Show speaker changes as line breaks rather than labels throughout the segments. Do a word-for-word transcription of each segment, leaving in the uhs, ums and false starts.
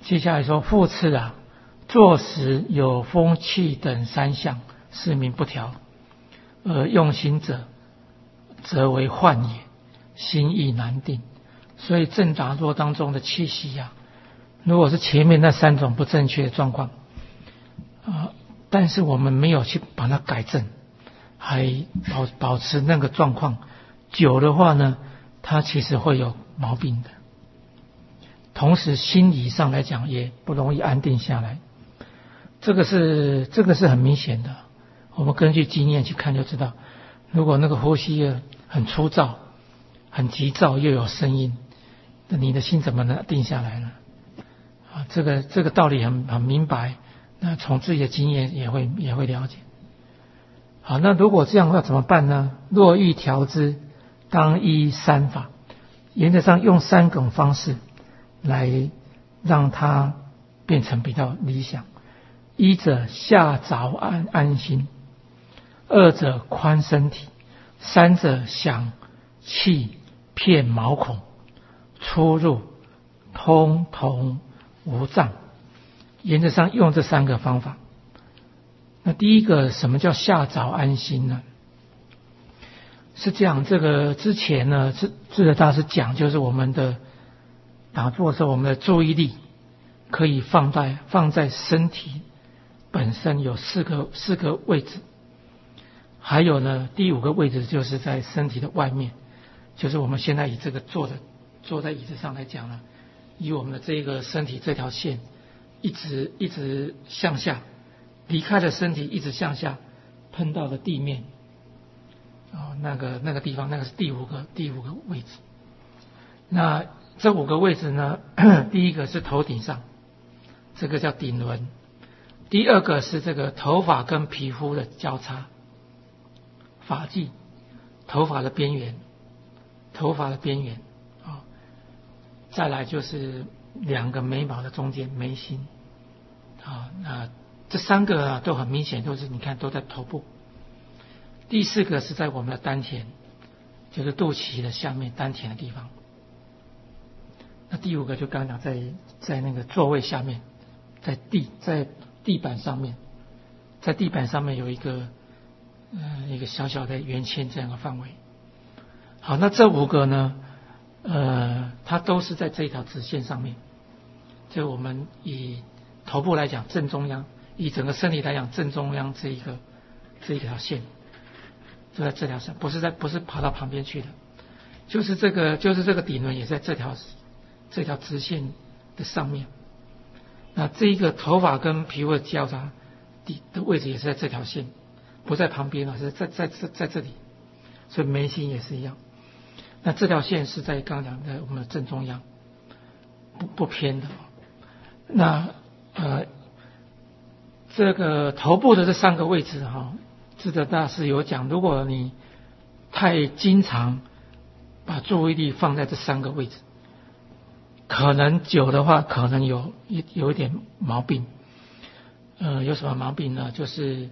接下来说复次啊，坐时有风气等三项，是名不调，而用心者，则为幻也，心意难定。所以正打坐当中的气息啊，如果是前面那三种不正确的状况，呃，但是我们没有去把它改正，还保保持那个状况，久的话呢，它其实会有毛病的。同时心理上来讲也不容易安定下来，这个是这个是很明显的。我们根据经验去看就知道，如果那个呼吸很粗糙、很急躁又有声音，那你的心怎么能定下来呢？啊，这个这个道理很很明白，那从自己的经验也会也会了解。好，那如果这样的话怎么办呢？若欲调之，当依三法，原则上用三种方式来让它变成比较理想。一者下着安安心，二者宽身体，三者想气遍毛孔，出入通同无障。原则上用这三个方法。那第一个，什么叫下着安心呢？是这样，这个之前呢，智智者大师讲，就是我们的打坐的时候，我们的注意力可以放在放在身体本身有四个四个位置，还有呢，第五个位置就是在身体的外面，就是我们现在以这个坐的坐在椅子上来讲呢，以我们的这个身体这条线一直一直向下，离开了身体一直向下，碰到了地面。哦，那个那个地方，那个是第五个第五个位置。那这五个位置呢，第一个是头顶上，这个叫顶轮；第二个是这个头发跟皮肤的交叉，发际，头发的边缘，头发的边缘啊、哦。再来就是两个眉毛的中间，眉心啊、哦。那这三个啊都很明显，都是你看都在头部。第四个是在我们的丹田，就是肚脐的下面丹田的地方。那第五个就刚刚讲在在那个座位下面，在地在地板上面，在地板上面有一个呃一个小小的圆圈这样的范围。好，那这五个呢，呃，它都是在这一条直线上面。就我们以头部来讲正中央，以整个身体来讲正中央这一个这一条线。就在这条上，不是在不是跑到旁边去的，就是这个就是这个底轮也在这条这条直线的上面。那这一个头发跟皮肤的交叉底的位置也是在这条线，不在旁边了，是在在在在这里。所以眉心也是一样。那这条线是在刚刚讲的我们的正中央，不不偏的。那呃这个头部的这三个位置哈。智者大师有讲，如果你太经常把注意力放在这三个位置，可能久的话，可能有一有一点毛病。呃，有什么毛病呢？就是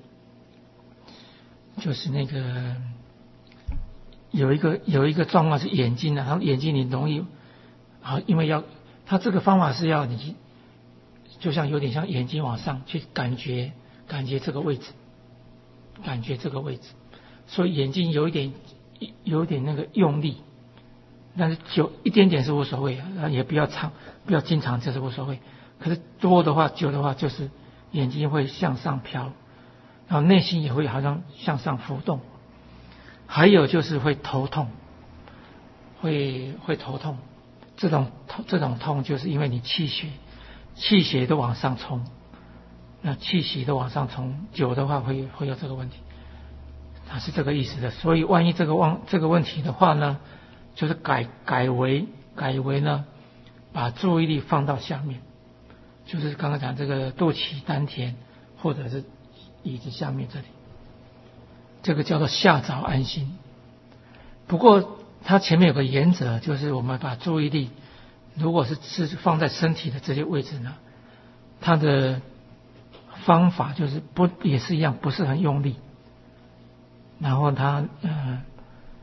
就是那个有一个有一个状况是眼睛啊，然后眼睛你容易啊，因为要他这个方法是要你就像有点像眼睛往上去感觉感觉这个位置。感觉这个位置，所以眼睛有一点有一点那个用力，但是久一点点是无所谓啊，也不要长，不要经常，这是无所谓。可是多的话，久的话，就是眼睛会向上飘，然后内心也会好像向上浮动，还有就是会头痛，会会头痛，这种这种痛就是因为你气血气血都往上冲。那气息都往上冲，久的话会会有这个问题，它是这个意思的。所以万一这个忘这个问题的话呢，就是改改为改为呢，把注意力放到下面，就是刚刚讲这个肚脐丹田或者是椅子下面这里，这个叫做下着安心。不过它前面有个原则，就是我们把注意力如果是是放在身体的这些位置呢，它的方法就是不也是一样，不是很用力。然后他呃，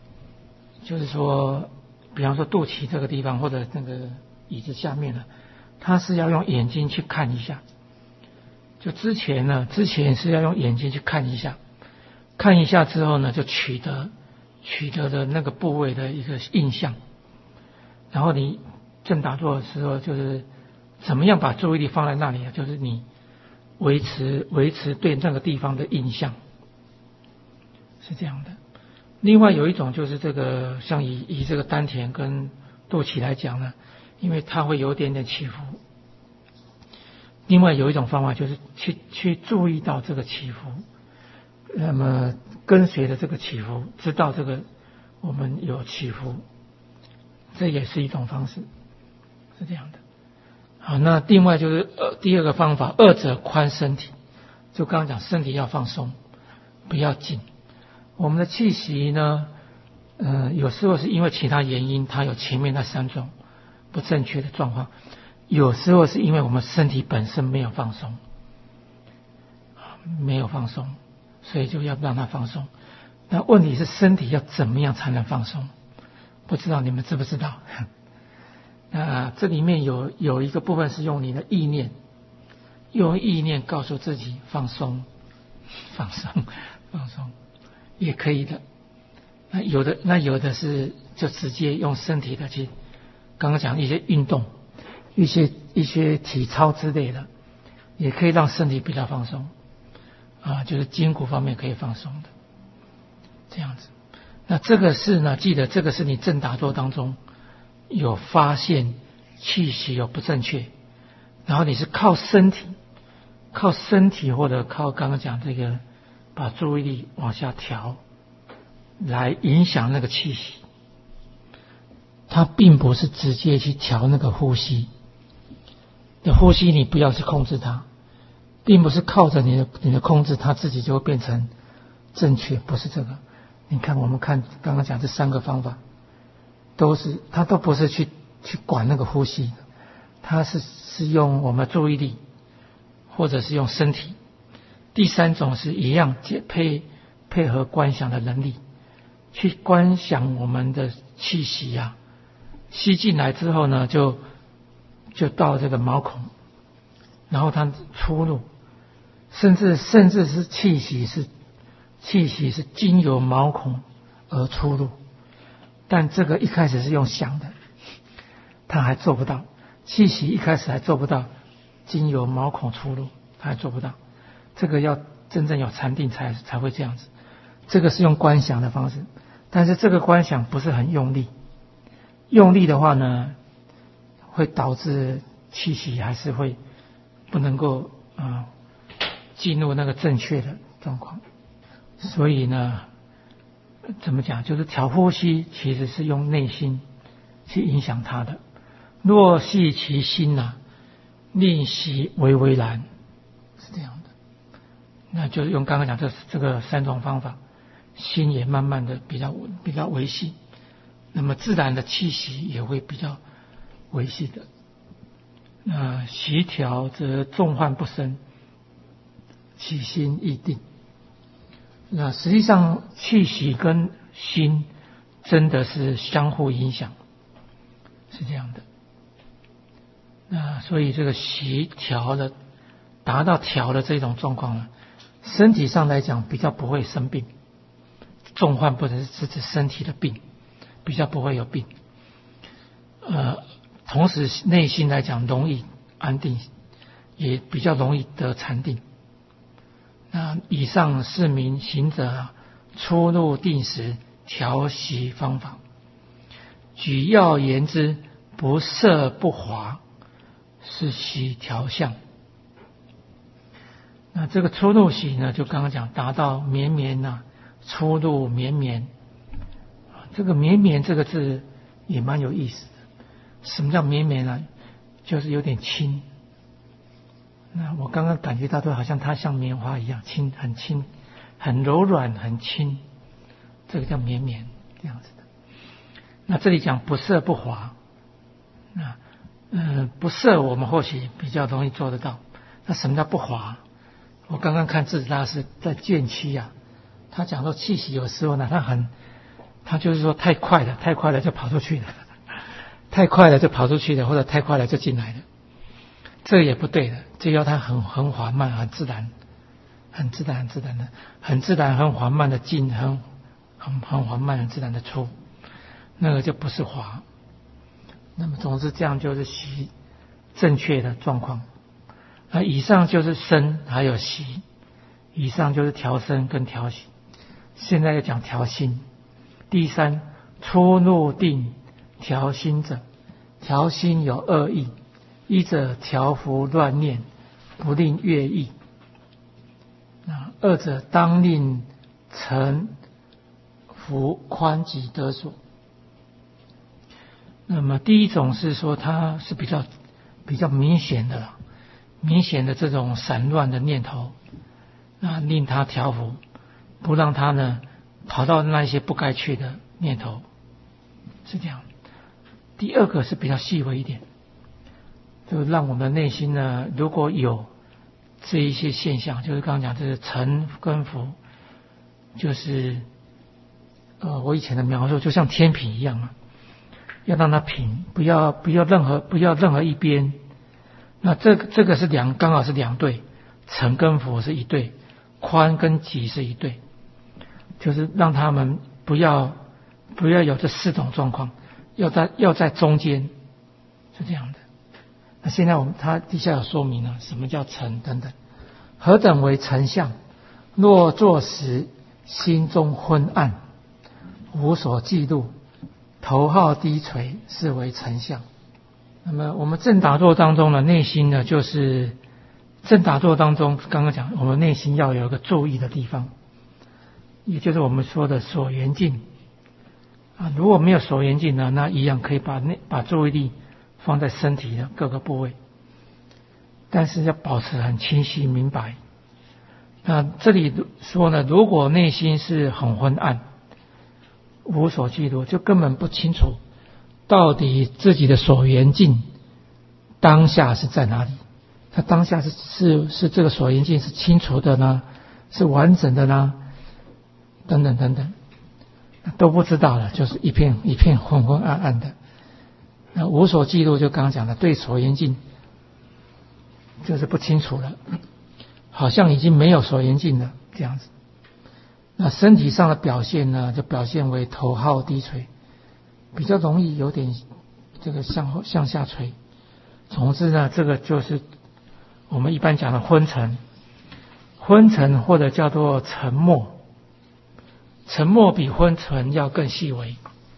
就是说，比方说肚脐这个地方或者那个椅子下面呢， 他是要用眼睛去看一下。就之前呢，之前是要用眼睛去看一下，看一下之后呢，就取得取得的那个部位的一个印象。然后你正打坐的时候，就是怎么样把注意力放在那里啊？就是你维持维持对那个地方的印象，是这样的。另外有一种就是这个，像以以这个丹田跟肚脐来讲呢，因为它会有点点起伏。另外有一种方法就是去去注意到这个起伏，那么跟随着这个起伏，知道这个我们有起伏，这也是一种方式，是这样的。好，那另外就是呃第二个方法，二者宽身体，就刚刚讲身体要放松，不要紧。我们的气息呢，呃有时候是因为其他原因，它有前面那三种不正确的状况。有时候是因为我们身体本身没有放松，没有放松，所以就要让它放松。那问题是身体要怎么样才能放松？不知道你们知不知道？那这里面有有一个部分是用你的意念，用意念告诉自己放松，放松，放松，也可以的。那有的那有的是就直接用身体的去，刚刚讲一些运动。一些一些体操之类的，也可以让身体比较放松，啊，就是筋骨方面可以放松的，这样子。那这个是呢，记得这个是你正打坐当中有发现气息有不正确，然后你是靠身体，靠身体或者靠刚刚讲这个，把注意力往下调，来影响那个气息。它并不是直接去调那个呼吸。的呼吸你不要去控制它，并不是靠着你的你的控制，它自己就会变成正确，不是这个。你看我们看刚刚讲这三个方法，都是它都不是去去管那个呼吸，它是是用我们的注意力，或者是用身体。第三种是一样配配合观想的能力，去观想我们的气息啊，吸进来之后呢，就就到这个毛孔，然后它出入，甚至甚至是气息是气息是经由毛孔而出入，但这个一开始是用想的，他还做不到，气息一开始还做不到经由毛孔出入，他还做不到，这个要真正有禅定才才会这样子。这个是用观想的方式，但是这个观想不是很用力，用力的话呢，会导致气息还是会不能够啊、呃、进入那个正确的状况。所以呢，怎么讲？就是调呼吸其实是用内心去影响它的。若系其心呐、啊，令习微微然，是这样的。那就是用刚刚讲这这个三种方法，心也慢慢的比较比较维系，那么自然的气息也会比较维系的。那习调则众患不生，起心易定。那实际上气息跟心真的是相互影响，是这样的。那所以这个习调的达到调的这种状况呢，身体上来讲比较不会生病，众患不是是指身体的病，比较不会有病。呃，同时内心来讲容易安定，也比较容易得禅定。那以上是名行者出入定时调息方法。举要言之，不摄不滑，是息调相。那这个出入息呢，就刚刚讲达到绵绵呐、啊，出入绵绵。这个绵绵这个字也蛮有意思的。什么叫绵绵呢？就是有点轻。那我刚刚感觉到，都好像它像棉花一样轻，很轻，很柔软，很轻，这个叫绵绵这样子的。那这里讲不摄不滑，那呃不摄我们或许比较容易做得到。那什么叫不滑？我刚刚看智子大师在卷七啊，他讲说气息有时候呢，他很，他就是说太快了，太快了就跑出去了，太快了就跑出去了，或者太快了就进来了。 这也不对的，这要它很很缓慢、很自然、很自然、很自然的、很自然、很缓慢的进，很很很缓慢、很自然的出，那个就不是滑。那么总之这样就是习正确的状况。那以上就是身还有习，以上就是调身跟调息。现在要讲调心。第三，出入定调心者，调心有二义：一者调伏乱念，不令越意；那二者当令沉浮宽己得所。那么第一种是说它是比较比较明显的明显的这种散乱的念头，那令它调伏，不让它呢跑到那些不该去的念头，是这样。第二个是比较细微一点，就让我们内心呢如果有这一些现象，就是刚刚讲这是沉跟浮，就是呃我以前的描述就像天平一样嘛，要让它平，不要不要任何不要任何一边。那这个这个是两刚好是两对，沉跟浮是一对，宽跟急是一对，就是让他们不要不要有这四种状况，要在要在中间，是这样的。那现在我们它底下有说明了什么叫沉等等，何等为沉相？若坐时心中昏暗，无所记录，头号低垂，是为沉相。那么我们正打坐当中呢，内心呢就是正打坐当中，刚刚讲我们内心要有一个注意的地方，也就是我们说的所缘境啊。如果没有所缘境呢，那一样可以把那把注意力放在身体的各个部位，但是要保持很清晰明白。那这里说呢，如果内心是很昏暗，无所记录，就根本不清楚到底自己的所缘境当下是在哪里。他当下是是是这个所缘境是清楚的呢，是完整的呢，等等等等，都不知道了，就是一片一片昏昏暗暗的。那无所记录就刚刚讲的，对所缘境就是不清楚了，好像已经没有所缘境了这样子。那身体上的表现呢，就表现为头号低垂，比较容易有点这个向后向下垂。总之呢，这个就是我们一般讲的昏沉，昏沉或者叫做沉默。沉默比昏沉要更细微。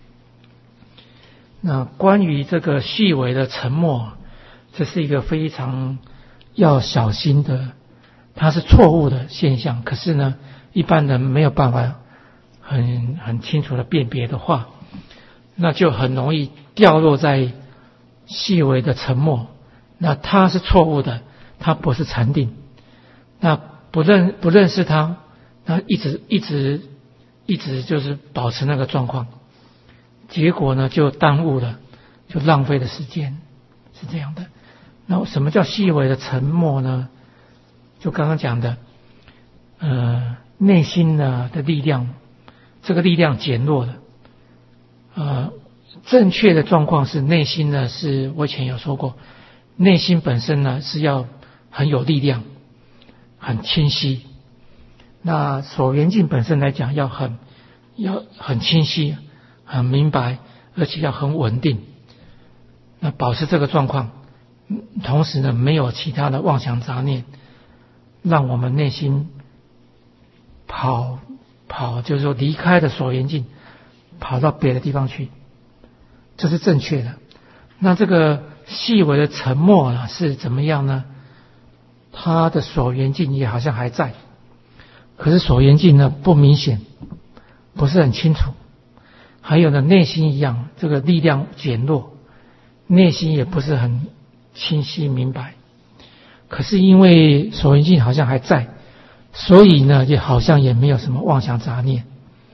那关于这个细微的沉默，这是一个非常要小心的，它是错误的现象。可是呢，一般人没有办法很很清楚的辨别的话，那就很容易掉落在细微的沉默。那它是错误的，它不是禅定。那不认不认识它，那一直一直一直就是保持那个状况，结果呢就耽误了，就浪费了时间，是这样的。那什么叫细微的沉默呢？就刚刚讲的，呃，内心呢的力量，这个力量减弱了。呃，正确的状况是内心呢，是我以前有说过，内心本身呢是要很有力量，很清晰。那所缘境本身来讲，要很要很清晰、很明白，而且要很稳定。那保持这个状况，同时呢没有其他的妄想杂念，让我们内心跑跑，就是说离开的所缘境，跑到别的地方去，这是正确的。那这个细微的沉默呢是怎么样呢？它的所缘境也好像还在，可是所缘境呢不明显，不是很清楚。还有呢，内心一样，这个力量减弱，内心也不是很清晰明白。可是因为所缘境好像还在，所以呢也好像也没有什么妄想杂念。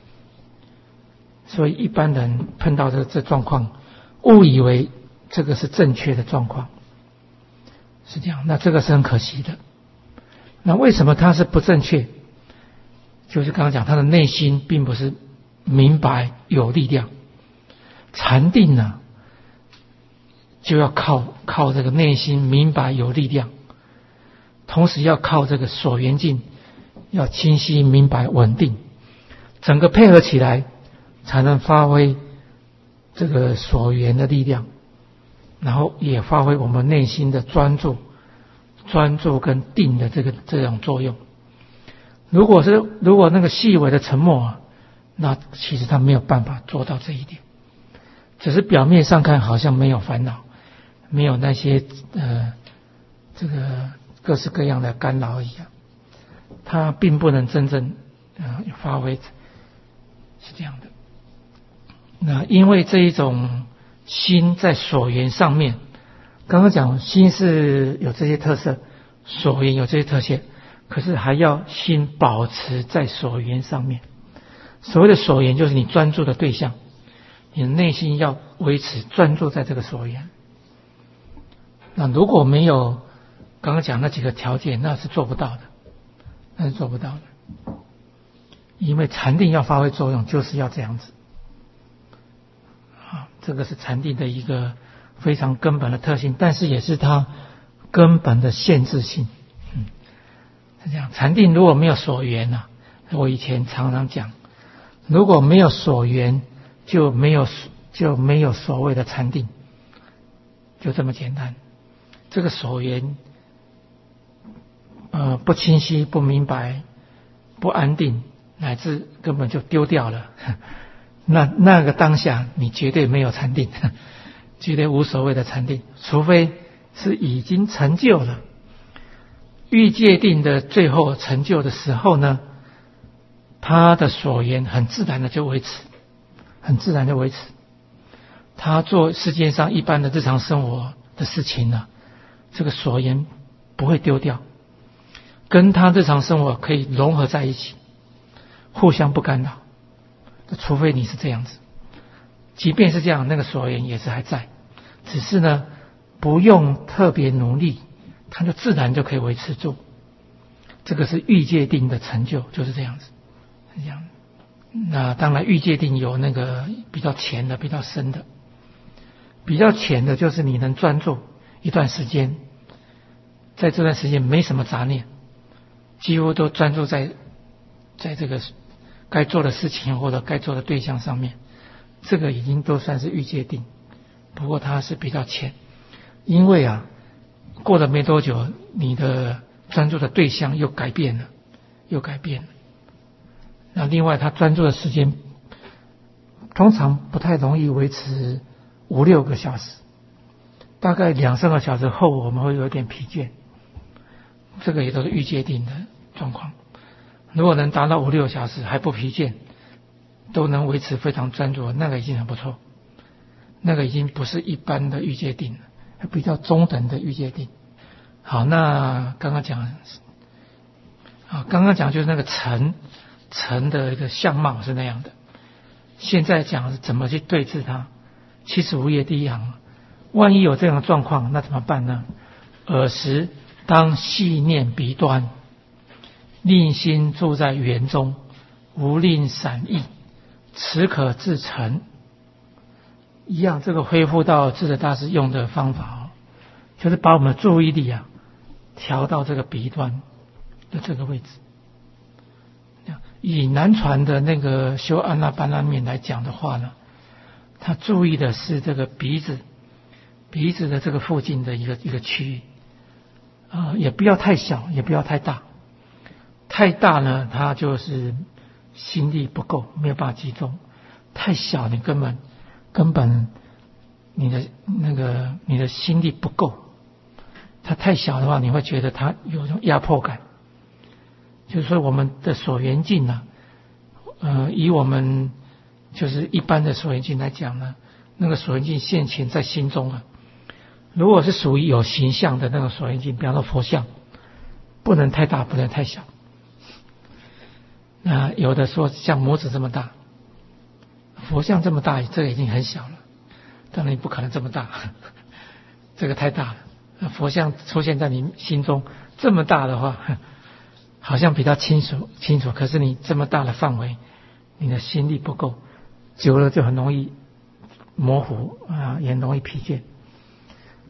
所以一般人碰到这这状况，误以为这个是正确的状况，是这样。那这个是很可惜的。那为什么它是不正确？就是刚刚讲，他的内心并不是明白有力量。禅定呢， 就要靠靠这个内心明白有力量，同时要靠这个所缘境要清晰明白稳定，整个配合起来才能发挥这个所缘的力量，然后也发挥我们内心的专注专注跟定的这个这种作用。如果是如果那个细微的沉默啊，那其实他没有办法做到这一点，只是表面上看好像没有烦恼，没有那些呃这个各式各样的干扰一样，他并不能真正呃发挥，是这样的。那因为这一种心在所缘上面，刚刚讲心是有这些特色，所缘有这些特性，可是还要心保持在所缘上面。所谓的所缘就是你专注的对象，你的内心要维持专注在这个所缘。那如果没有刚刚讲那几个条件，那是做不到的，那是做不到的。因为禅定要发挥作用就是要这样子啊，这个是禅定的一个非常根本的特性，但是也是它根本的限制性。嗯，是这样。禅定如果没有所缘啊，我以前常常讲，如果没有所缘，就没有就没有所谓的禅定，就这么简单。这个所缘，呃，不清晰、不明白、不安定，乃至根本就丢掉了。那那个当下，你绝对没有禅定，绝对无所谓的禅定，除非是已经成就了。欲界定的最后成就的时候呢，他的所缘很自然的就维持，很自然的维持。他做世界上一般的日常生活的事情呢，这个所缘不会丢掉，跟他日常生活可以融合在一起，互相不干扰。除非你是这样子，即便是这样，那个所缘也是还在，只是呢不用特别努力，它就自然就可以维持住。这个是欲界定的成就，就是这样子，是这样。那当然欲界定有那个比较浅的比较深的，比较浅的就是你能专注一段时间，在这段时间没什么杂念，几乎都专注在在这个该做的事情或者该做的对象上面，这个已经都算是欲界定。不过它是比较浅，因为啊过了没多久，你的专注的对象又改变了，又改变了。那另外他专注的时间通常不太容易维持五六个小时，大概两三个小时后我们会有点疲倦，这个也都是欲界定的状况。如果能达到五六个小时还不疲倦，都能维持非常专注，那个已经很不错，那个已经不是一般的欲界定了，比较中等的欲界定。好，那刚刚讲啊，刚刚讲就是那个尘尘的一个相貌是那样的，现在讲是怎么去对治它。七十五页第一行，万一有这样的状况，那怎么办呢？尔时当细念彼端，令心住在圆中，无令散逸，此可自成。一样，这个恢复到智者大师用的方法哦，就是把我们的注意力啊调到这个鼻端的这个位置。以南传的那个修安那般那面来讲的话呢，他注意的是这个鼻子，鼻子的这个附近的一个一个区域，啊、呃，也不要太小，也不要太大。太大呢，它就是心力不够，没有办法集中；太小，你根本根本你的那个你的心力不够。它太小的话，你会觉得它有一种压迫感。就是说，我们的所缘境呢，呃，以我们就是一般的所缘境来讲呢，那个所缘境现前在心中啊。如果是属于有形象的那个所缘境，比方说佛像，不能太大，不能太小。那有的说像拇指这么大，佛像这么大，这个已经很小了，当然不可能这么大，这个太大了。佛像出现在你心中这么大的话，好像比较清楚清楚，可是你这么大的范围，你的心力不够，久了就很容易模糊啊，也容易疲倦。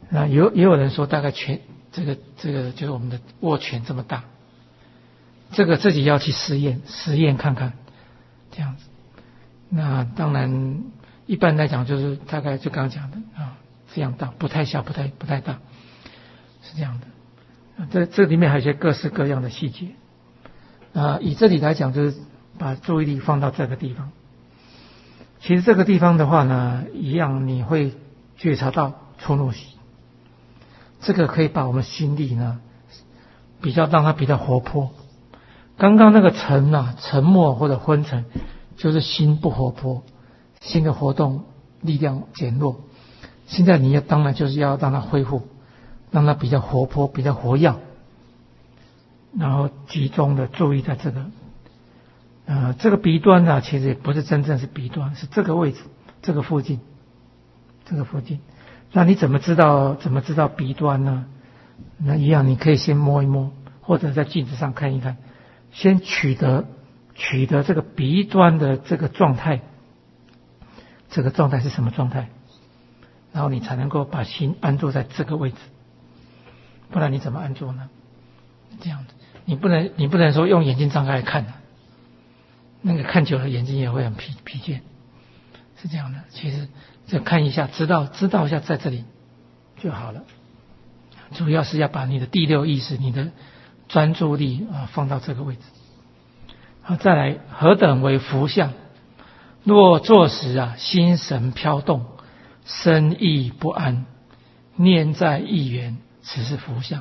那有也有人说大概拳这个这个就是我们的握拳这么大，这个自己要去实验实验看看，这样子。那当然一般来讲就是大概就刚刚讲的啊，这样大，不太小，不太不太大，是这样的。这这里面还有一些各式各样的细节啊。以这里来讲，就是把注意力放到这个地方。其实这个地方的话呢，一样你会觉察到出入息，这个可以把我们心力呢比较让它比较活泼。刚刚那个沉啊，沉默或者昏沉，就是心不活泼，心的活动力量减弱。现在你要当然就是要让它恢复，让它比较活泼，比较活跃，然后集中的注意在这个，呃，这个鼻端呢，其实也不是真正是鼻端，是这个位置，这个附近，这个附近。那你怎么知道怎么知道鼻端呢？那一样，你可以先摸一摸，或者在镜子上看一看，先取得取得这个鼻端的这个状态，这个状态是什么状态？然后你才能够把心安住在这个位置，不然你怎么安住呢？这样子，你不能你不能说用眼睛张开来看的，那个看久了眼睛也会很疲疲倦，是这样的。其实就看一下，知道知道一下在这里就好了。主要是要把你的第六意识、你的专注力啊放到这个位置。好，再来，何等为福相？若坐时啊，心神飘动，身意不安，念在意缘，此是福相。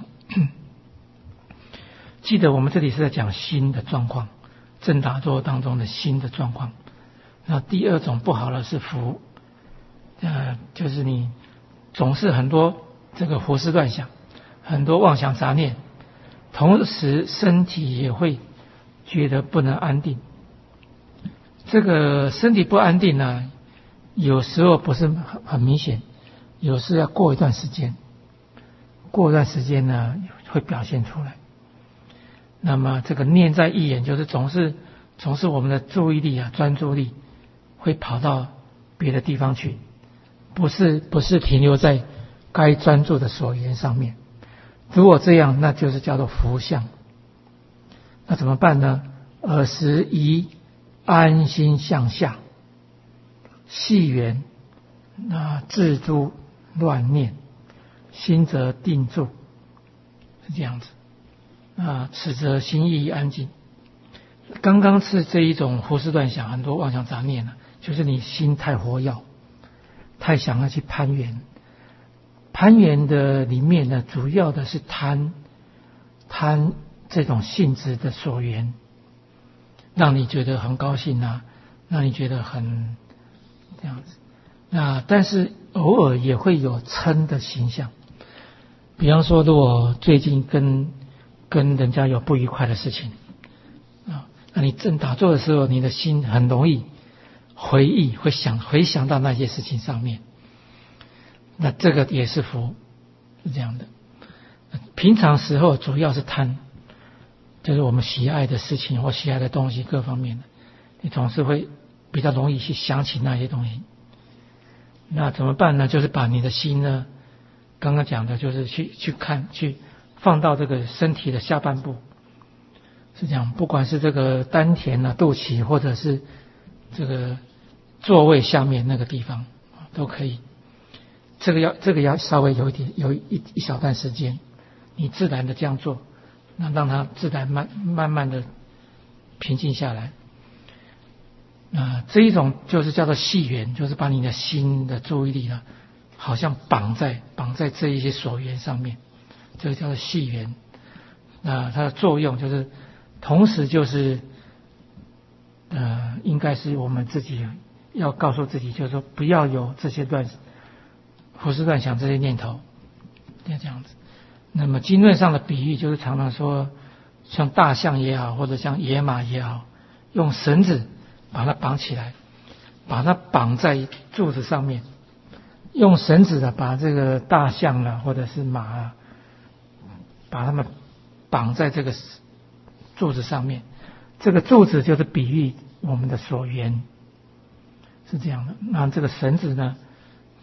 记得我们这里是在讲心的状况，正打坐当中的心的状况。那第二种不好的是福，呃，就是你总是很多这个胡思乱想，很多妄想杂念，同时身体也会觉得不能安定。这个身体不安定呢，有时候不是很很明显，有时要过一段时间，过一段时间呢会表现出来。那么这个念在意缘，就是总是总是我们的注意力啊、专注力会跑到别的地方去，不是不是停留在该专注的所缘上面。如果这样，那就是叫做福相。那怎么办呢？尔时宜安心向下，细缘那自诸乱念，心则定住，是这样子。啊，此则心意安静。刚刚是这一种胡思乱想，很多妄想杂念呢、啊，就是你心太活跃，太想要去攀缘。攀缘的里面呢，主要的是贪，贪这种性质的所缘，让你觉得很高兴啊，让你觉得很这样子。那但是偶尔也会有嗔的形象，比方说，如果最近跟跟人家有不愉快的事情啊，那你正打坐的时候，你的心很容易回忆，会想回想到那些事情上面。那这个也是福，是这样的。平常时候主要是贪，就是我们喜爱的事情或喜爱的东西各方面的，你总是会比较容易去想起那些东西。那怎么办呢？就是把你的心呢，刚刚讲的就是去去看，去放到这个身体的下半部，是这样。不管是这个丹田啊、肚脐，或者是这个座位下面那个地方，都可以。这个要这个要稍微有一点有一一小段时间，你自然的这样做，那让它自然慢慢慢的平静下来。啊、呃，这一种就是叫做系缘，就是把你的心的注意力呢，好像绑在绑在这一些所缘上面，这个叫做系缘。那、呃、它的作用就是，同时就是呃，应该是我们自己要告诉自己，就是说不要有这些乱胡思乱想这些念头，要这样子。那么经论上的比喻就是常常说，像大象也好，或者像野马也好，用绳子把它绑起来，把它绑在柱子上面，用绳子的把这个大象啊或者是马啊，把它们绑在这个柱子上面。这个柱子就是比喻我们的所缘，是这样的。那这个绳子呢，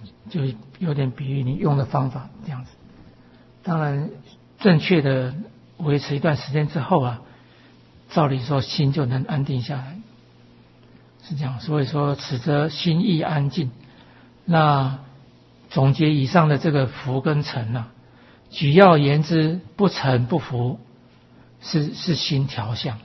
就有点比喻你用的方法这样子。当然，正确的维持一段时间之后啊，照理说心就能安定下来，是这样。所以说，此则心意安静。那总结以上的这个浮跟沉啊，举要言之，不沉不浮，是是心调相。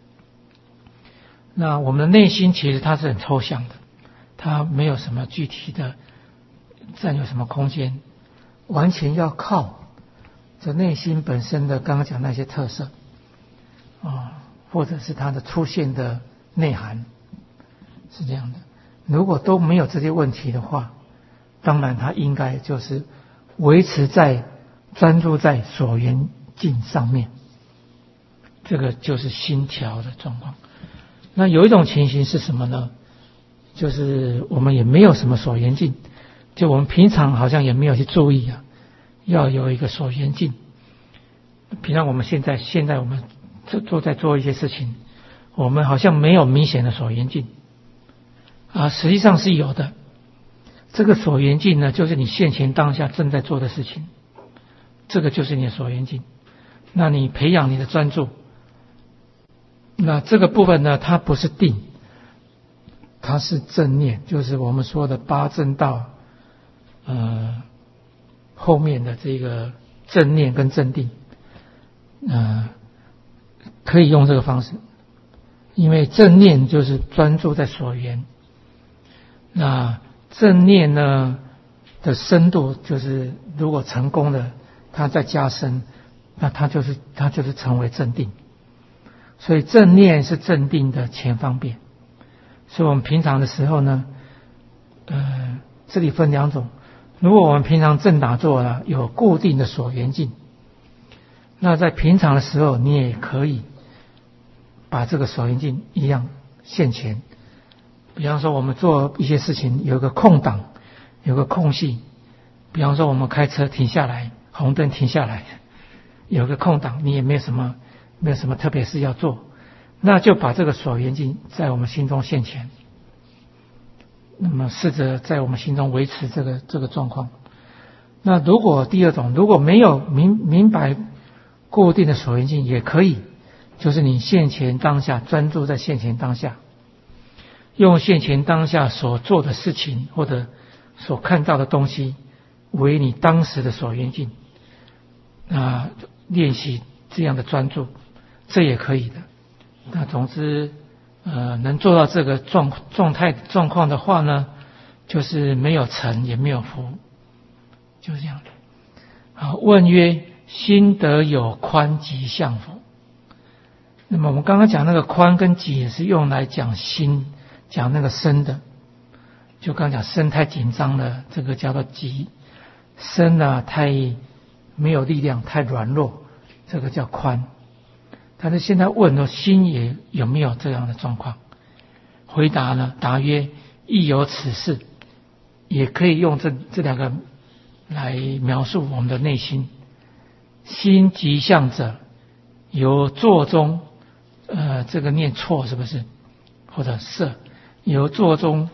那我们的内心其实它是很抽象的，它没有什么具体的占有什么空间，完全要靠这内心本身的刚刚讲那些特色啊，或者是它的出现的内涵，是这样的。如果都没有这些问题的话，当然它应该就是维持在专注在所缘境上面，这个就是心调的状况。那有一种情形是什么呢？就是我们也没有什么所缘境，就我们平常好像也没有去注意啊，要有一个所缘境。平常我们现在现在我们做在做一些事情，我们好像没有明显的所缘境啊，实际上是有的。这个所缘境呢，就是你现前当下正在做的事情，这个就是你的所缘境。那你培养你的专注，那这个部分呢，它不是定，它是正念，就是我们说的八正道呃后面的这个正念跟正定，呃可以用这个方式。因为正念就是专注在所缘，那正念呢的深度就是如果成功了，它再加深，那它就是它就是成为正定。所以正念是正定的前方便。所以我们平常的时候呢，呃，这里分两种。如果我们平常正打坐呢，有固定的所缘境，那在平常的时候，你也可以把这个所缘境一样现前。比方说我们做一些事情有个空档，有个空隙，比方说我们开车停下来，红灯停下来，有个空档，你也没有什么没有什么特别事要做，那就把这个所缘境在我们心中现前，那么试着在我们心中维持这个这个状况。那如果第二种，如果没有明明白固定的所缘境也可以，就是你现前当下专注在现前当下，用现前当下所做的事情或者所看到的东西为你当时的所缘境，那练习这样的专注，这也可以的。那总之呃，能做到这个状状态状况的话呢，就是没有沉也没有浮，就是这样的。好，问曰：心得有宽极相否？那么我们刚刚讲那个宽跟极也是用来讲心，讲那个身的。就刚讲身太紧张了，这个叫做极；身啊太没有力量，太软弱，这个叫宽。但是现在问了心也有没有这样的状况？回答呢，答曰：亦有此事。也可以用这这两个来描述我们的内心。心极相者，由坐中，呃，这个念错是不是？或者色，由坐中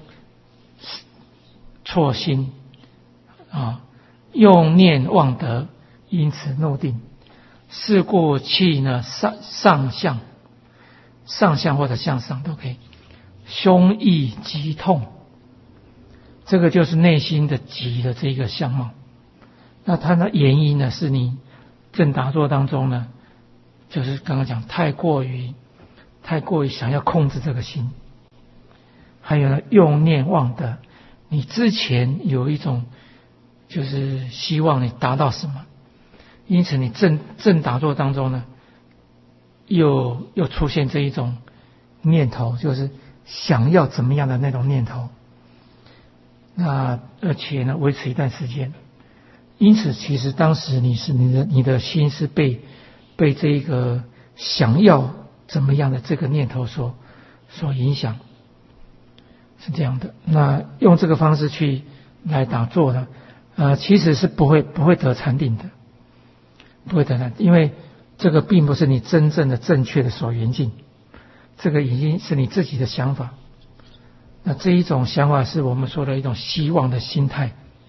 错心啊，用念忘得，因此怒定。是故气呢上上向，上向或者向上都可以。胸臆急痛，这个就是内心的急的这个相貌。那它的原因呢，是你正打坐当中呢，就是刚刚讲太过于太过于想要控制这个心。还有呢，用念忘得，你之前有一种就是希望你达到什么，因此你正正打坐当中呢，又又出现这一种念头，就是想要怎么样的那种念头。那而且呢，维持一段时间。因此，其实当时你是你的你的心是被被这个想要怎么样的这个念头所所影响，是这样的。那用这个方式去来打坐呢，呃，其实是不会不会得禅定的。不会得，因为这个并不是你真正的正确的所缘境，这个已经是你自己的想法。那这一种想法是我们说的一种希望的心态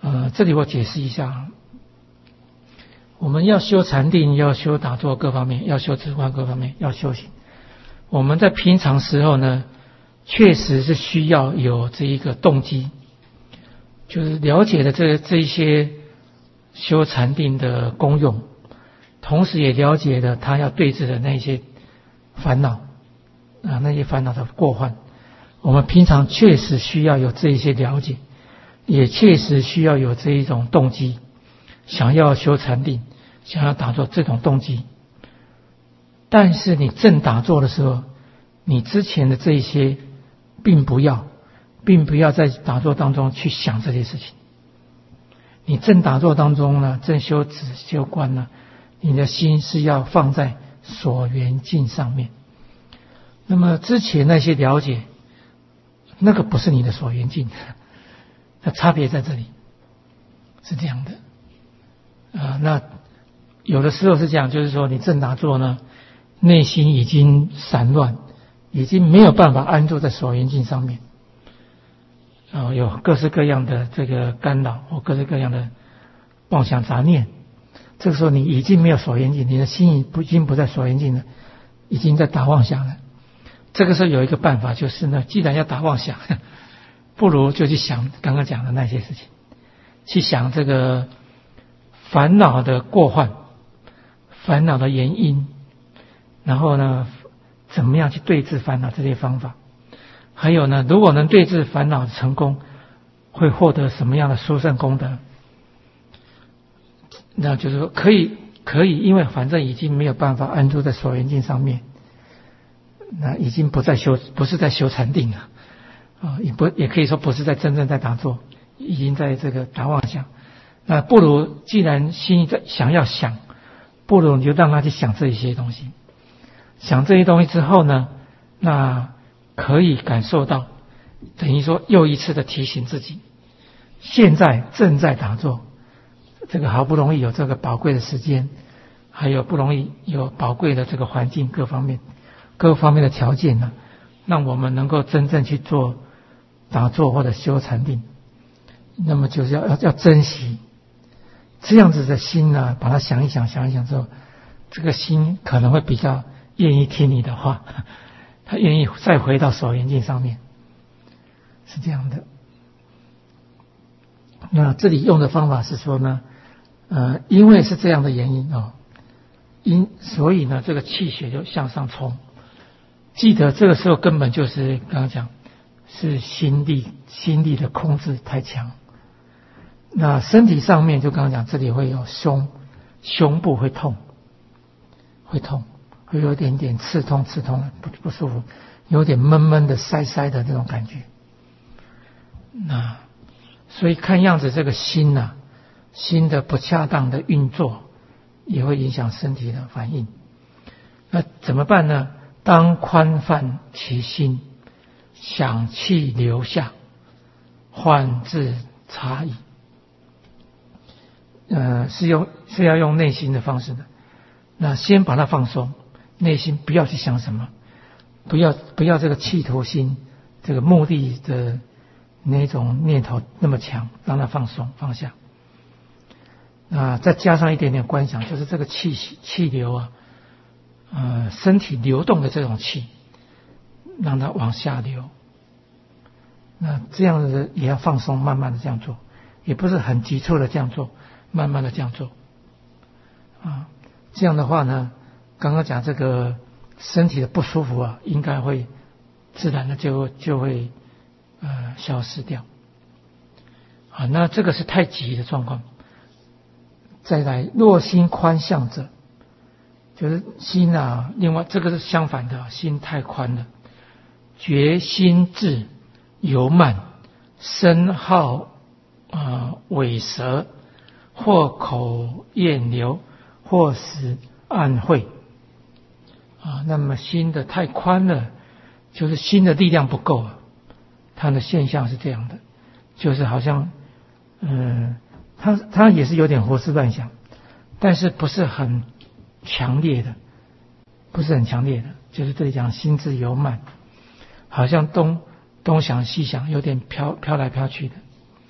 呃，这里我解释一下，我们要修禅定，要修打坐各方面，要修止观各方面，要修行。我们在平常时候呢，确实是需要有这一个动机，就是了解了这这一些修禅定的功用，同时也了解了他要对治的那些烦恼啊，那些烦恼的过患。我们平常确实需要有这一些了解，也确实需要有这一种动机，想要修禅定，想要打坐这种动机。但是你正打坐的时候，你之前的这一些并不要，并不要在打坐当中去想这些事情。你正打坐当中呢，正修止修观呢，你的心是要放在所缘境上面。那么之前那些了解，那个不是你的所缘境，它差别在这里，是这样的。啊、呃，那有的时候是这样，就是说你正打坐呢，内心已经散乱，已经没有办法安住在所缘境上面，啊、呃，有各式各样的这个干扰或各式各样的妄想杂念。这个时候你已经没有所缘境，你的心已不已经不在所缘境了，已经在打妄想了。这个时候有一个办法，就是呢，既然要打妄想，不如就去想刚刚讲的那些事情，去想这个烦恼的过患，烦恼的原因，然后呢，怎么样去对治烦恼这些方法，还有呢，如果能对治烦恼成功，会获得什么样的殊胜功德？那就是说，可以可以，因为反正已经没有办法安住在所缘境上面，那已经不再修，不是在修禅定了，啊，也不也可以说不是在真正在打坐，已经在这个打妄想。那不如既然心在想要想，不如你就让他去想这一些东西。想这些东西之后呢，那可以感受到，等于说又一次的提醒自己，现在正在打坐，这个好不容易有这个宝贵的时间，还有不容易有宝贵的这个环境，各方面各方面的条件呢，让我们能够真正去做打坐或者修禅定。那么就是要要要珍惜这样子的心呢，把它想一想想一想之后，这个心可能会比较愿意听你的话，他愿意再回到所缘境上面，是这样的。那这里用的方法是说呢，呃，因为是这样的原因哦，因所以呢，这个气血就向上冲。记得这个时候根本就是刚刚讲，是心力心力的控制太强。那身体上面就刚刚讲，这里会有胸胸部会痛，会痛，会有一点点刺痛刺痛的不不舒服，有点闷闷的塞塞的这种感觉。那所以看样子这个心呐、啊，心的不恰当的运作也会影响身体的反应。那怎么办呢？当宽泛其心，想气流下，换自察矣。呃，是用是要用内心的方式的。那先把它放松，内心不要去想什么，不要不要这个企图心，这个目的的那种念头那么强，让它放松放下。那再加上一点点观想，就是这个气气流啊，呃，身体流动的这种气，让它往下流。那这样子也要放松，慢慢的这样做，也不是很急促的这样做，慢慢的这样做。啊，这样的话呢，刚刚讲这个身体的不舒服啊，应该会自然的就就会呃消失掉。啊，那这个是太急的状况。再来，若心宽向者，就是心啊，另外这个是相反的，心太宽了，觉心智由慢，身好啊尾舌，或口咽流，或食暗会啊。那么心的太宽了，就是心的力量不够啊。它的现象是这样的，就是好像嗯。他他也是有点胡思乱想，但是不是很强烈的，不是很强烈的，就是这里讲心智由慢，好像东东想西想，有点飘飘来飘去的，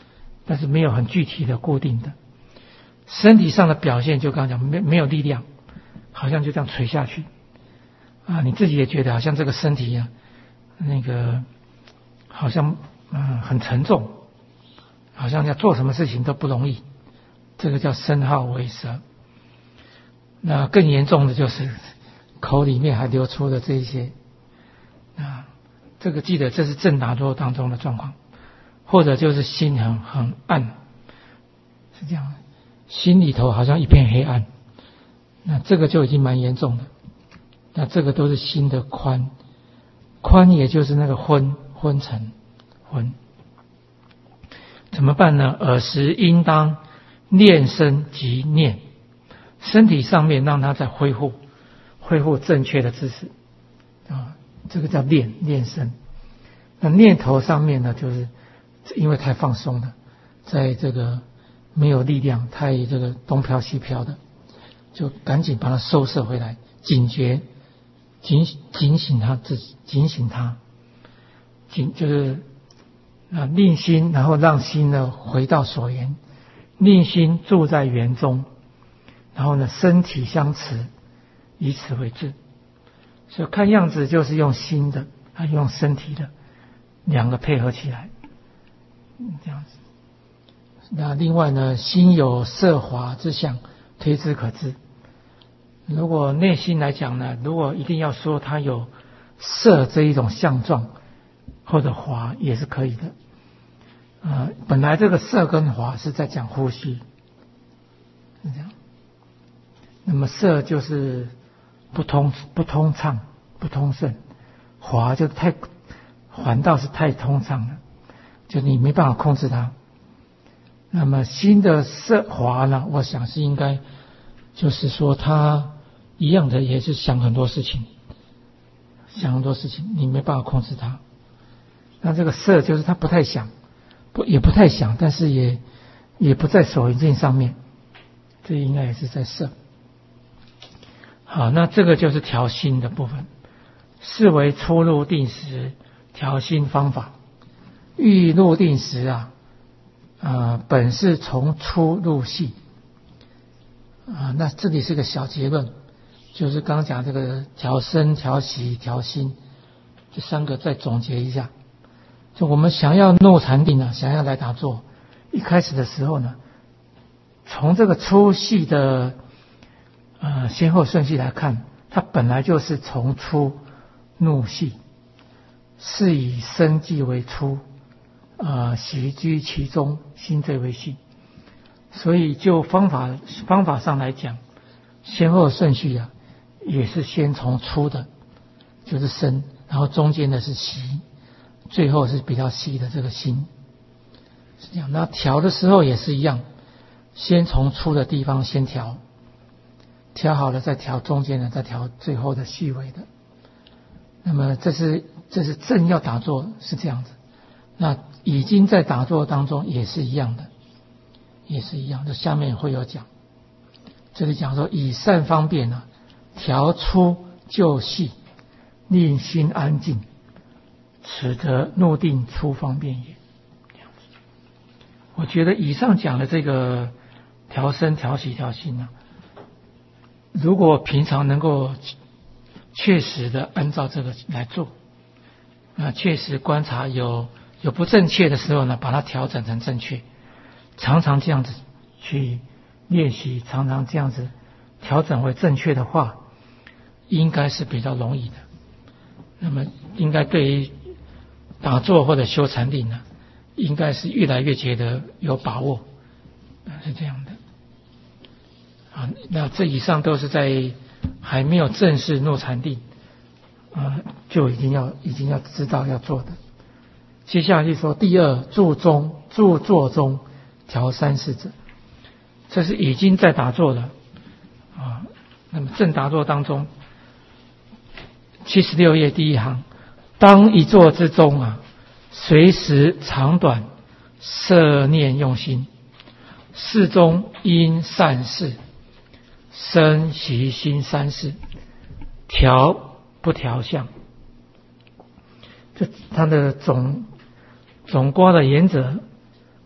但是没有很具体的固定的。身体上的表现就刚刚讲，没没有力量，好像就这样垂下去啊，你自己也觉得好像这个身体啊，那个好像嗯很沉重，好像要做什么事情都不容易，这个叫身耗为舌。那更严重的就是口里面还流出的这一些啊，这个记得这是正打坐当中的状况，或者就是心很很暗，是这样的，心里头好像一片黑暗，那这个就已经蛮严重的。那这个都是心的宽，宽也就是那个昏昏沉昏。怎么办呢？尔时应当练身及念，身体上面让它再恢复恢复正确的姿势啊，这个叫练练身。那念头上面呢，就是因为太放松了，在这个没有力量，太这个东飘西飘的，就赶紧把它收摄回来，警觉警警醒他自己，警醒他，警就是啊令心，然后让心呢回到所缘，令心住在缘中，然后呢身体相持，以此为治。所以看样子就是用心的，还用身体的，两个配合起来，这样子。那另外呢，心有色华之相，推之可知。如果内心来讲呢，如果一定要说它有色这一种相状，或者华也是可以的。呃，本来这个色跟华是在讲呼吸，是这样。那么色就是不通不通畅不通顺，华就太环道是太通畅了，就你没办法控制它。那么心的色华呢，我想是应该就是说它一样的，也是想很多事情，想很多事情，你没办法控制它。那这个色就是它不太想，不也不太想，但是也也不在手缘境上面，这应该也是在色。好，那这个就是调心的部分，是为初入定时调心方法。欲入定时啊，呃，本是从初入细啊。那这里是个小结论，就是刚刚讲这个调身、调息、调心这三个，再总结一下。就我们想要入禅定呢，想要来打坐，一开始的时候呢，从这个粗细的呃先后顺序来看，它本来就是从粗入细，是以身即为粗，呃习居其中，心最为细。所以就方法方法上来讲，先后顺序啊，也是先从粗的，就是身，然后中间的是习，最后是比较细的这个心，是这样。那调的时候也是一样，先从粗的地方先调，调好了再调中间的，再调最后的细微的。那么这是这是正要打坐是这样子，那已经在打坐当中也是一样的，也是一样的。下面会有讲，这里讲说以善方便啊，调粗就细，令心安静，此得入定初方便也。这样子，我觉得以上讲的这个调身、调息、调心呢、啊，如果平常能够确实的按照这个来做，那确实观察有有不正确的时候呢，把它调整成正确，常常这样子去练习，常常这样子调整为正确的话，应该是比较容易的。那么应该对于打坐或者修禅定呢，应该是越来越觉得有把握，是这样的。啊，那这以上都是在还没有正式入禅定啊，就已经要已经要知道要做的。接下来就说第二，住中住坐中调三世者，这是已经在打坐了啊。那么正打坐当中，七十六页第一行，当一坐之中啊，随时长短摄念用心，事中因善事，身习心三事，调不调相。这它的总总括的原则，不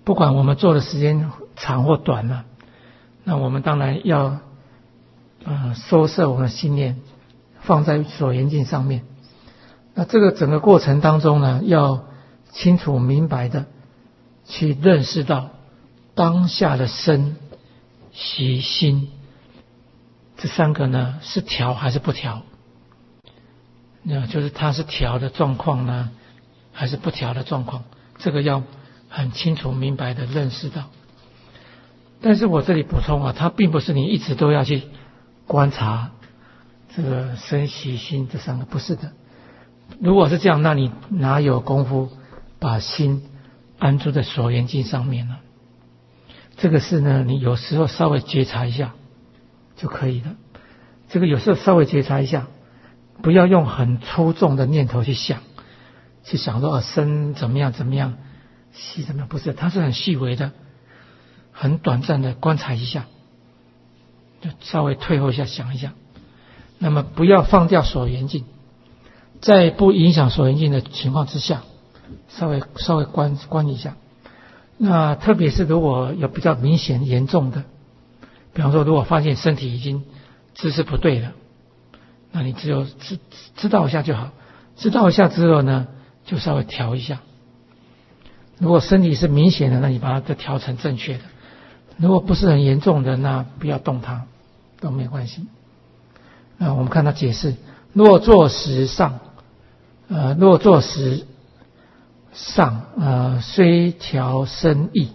不管我们做的时间长或短了，那我们当然要呃收摄我们的心念，放在所缘境上面。那这个整个过程当中呢，要清楚明白的去认识到当下的身、习、心这三个呢是调还是不调，那就是它是调的状况呢还是不调的状况，这个要很清楚明白的认识到。但是我这里补充啊，它并不是你一直都要去观察这个身、习、心这三个，不是的。如果是这样，那你哪有功夫把心安住在所缘境上面呢？这个是呢，你有时候稍微觉察一下就可以了。这个有时候稍微觉察一下，不要用很粗重的念头去想，去想说啊身怎么样怎么样，细怎么样，不是，它是很细微的，很短暂的观察一下，就稍微退后一下想一下。那么不要放掉所缘境，在不影响所缘境的情况之下，稍微稍微观观一下。那特别是如果有比较明显严重的，比方说如果发现身体已经姿势不对了，那你只有知知道一下就好，知道一下之后呢，就稍微调一下。如果身体是明显的，那你把它调成正确的；如果不是很严重的，那不要动它，都没关系。那我们看他解释：若坐时上，呃，若坐时上，呃，虽调身意，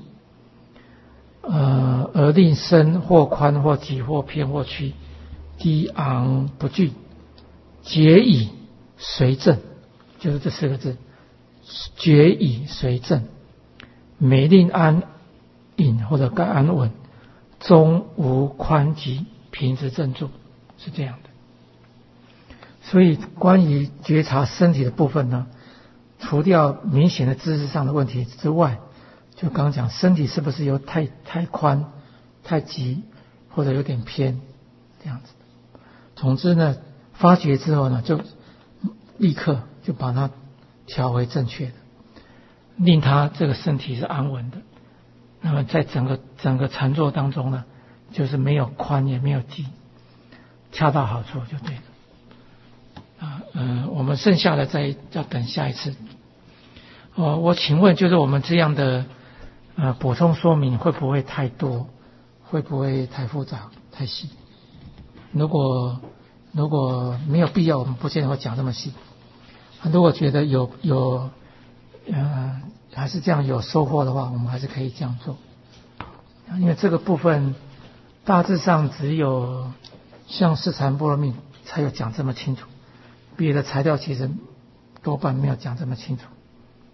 呃，而令身或宽或急或偏或曲，低昂不惧，觉以随正，就是这四个字，觉以随正，每令安隐或者该安稳，终无宽急，平直正住，是这样的。所以关于觉察身体的部分呢，除掉明显的姿势上的问题之外，就刚刚讲身体是不是有太太宽、太急或者有点偏这样子。总之呢，发觉之后呢，就立刻就把它调回正确的，令它这个身体是安稳的。那么在整个整个禅坐当中呢，就是没有宽也没有急，恰到好处就对了。啊，嗯，我们剩下的再要等下一次。哦，我请问，就是我们这样的呃补充说明会不会太多？会不会太复杂、太细？如果如果没有必要，我们不见得会讲这么细。如果觉得有有呃还是这样有收获的话，我们还是可以这样做。因为这个部分大致上只有像释禅波罗蜜才有讲这么清楚。别的材料其实多半没有讲这么清楚，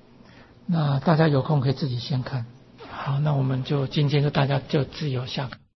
那大家有空可以自己先看。好，那我们就今天就大家就自由下课。